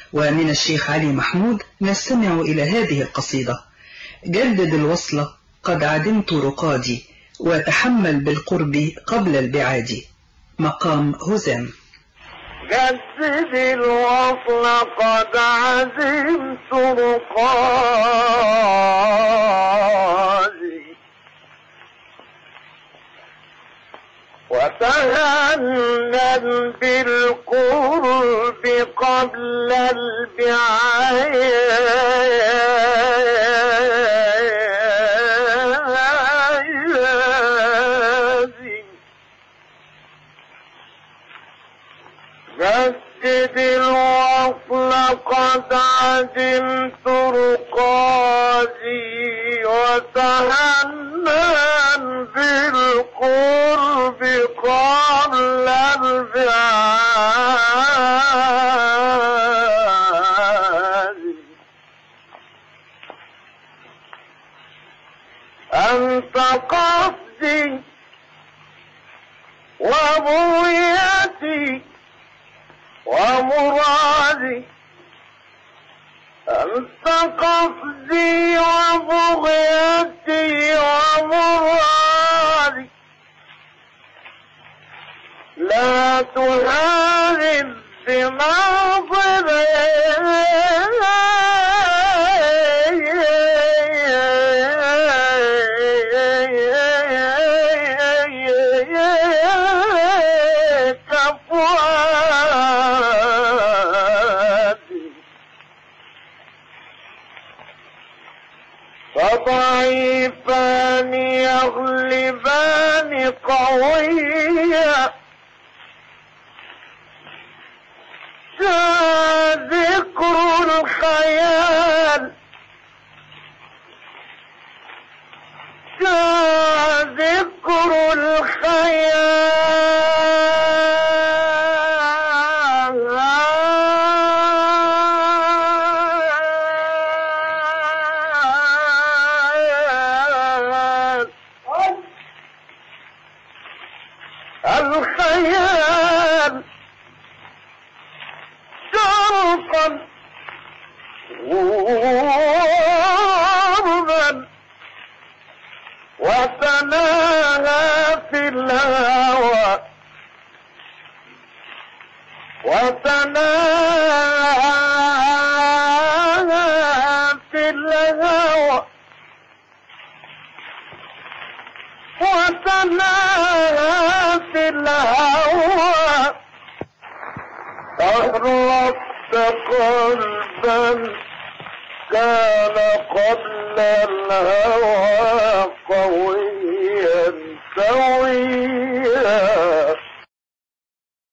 ومن الشيخ علي محمود نستمع إلى هذه القصيدة: جدد الوصل قد عدمت رقادي، وتحمل بالقرب قبل البعاد. مقام هزام. جدد الوصل قد عزمت رقادي، وتهنن بالقرب قبل البعاد. جدد الوصل قد عدمت رقادي، وتهنن بالقرب قبل البعاد. أنت قصدي وبغيتي ومرادي، أنت قصدي وبغيتي ومرادي، لا تهاجم بماضي فضعيفان يغلبان قويا، ذكر الخيال ذكر الخيال الخيال شرقا غربا، وتناهى في الهوى وتناهى في الهوى وتناهى في الهوى. أغرقت قلبا كان قبل الهوى قويا سويا،